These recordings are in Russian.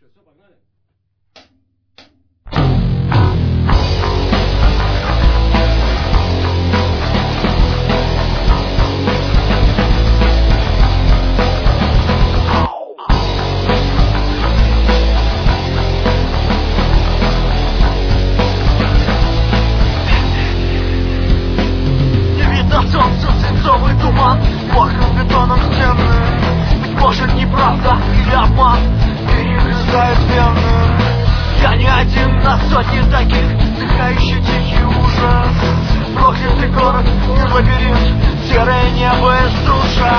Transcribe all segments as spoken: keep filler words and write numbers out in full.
Лучше, все, погнали. Солнце, свинцовый туман, мокрым бетоном стены. Ведь может неправда или обман перегрызает вены. Я не один на сотни таких, вдыхающий тихий ужас. Проклятый город и лабиринт, серое небо и суша.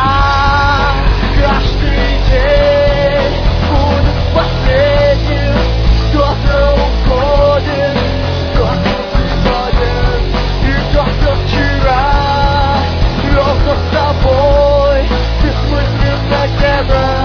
Каждый день будет последним. Кто-то уходит, кто-то приходит, и кто-то вчера лёг с тобой, бессмысленно где-то.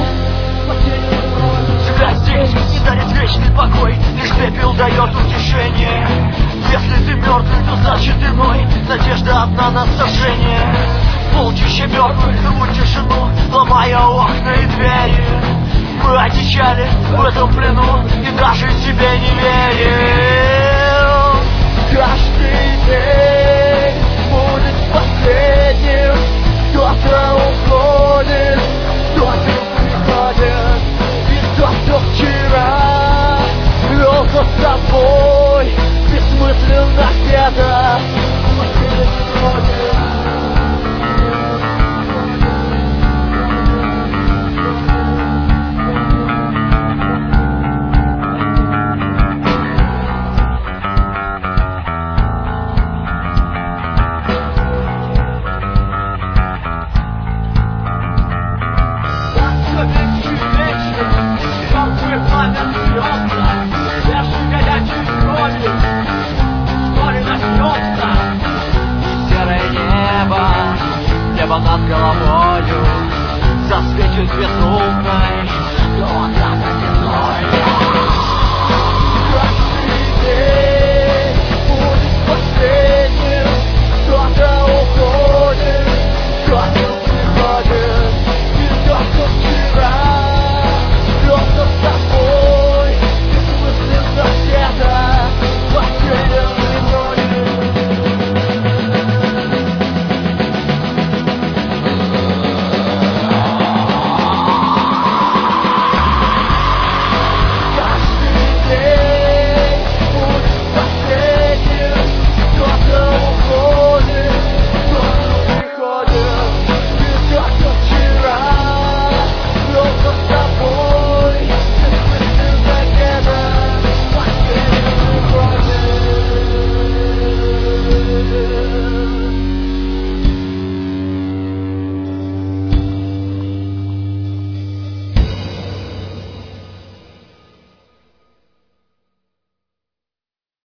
Земля здесь не дарит вечный покой, лишь пепел дает утешение. Если ты мертвый, то значит иной, надежда одна на сожжение. Полчища мертвых рвут тишину, ломая окна и двери. Мы одичали в этом плену и даже себе не верим. Каждый день будет последним. Кто-то уходит, кто-то приходит, и кто-то вчера вел с тобой бессмысленно где-то. Небо над головою засветит безумной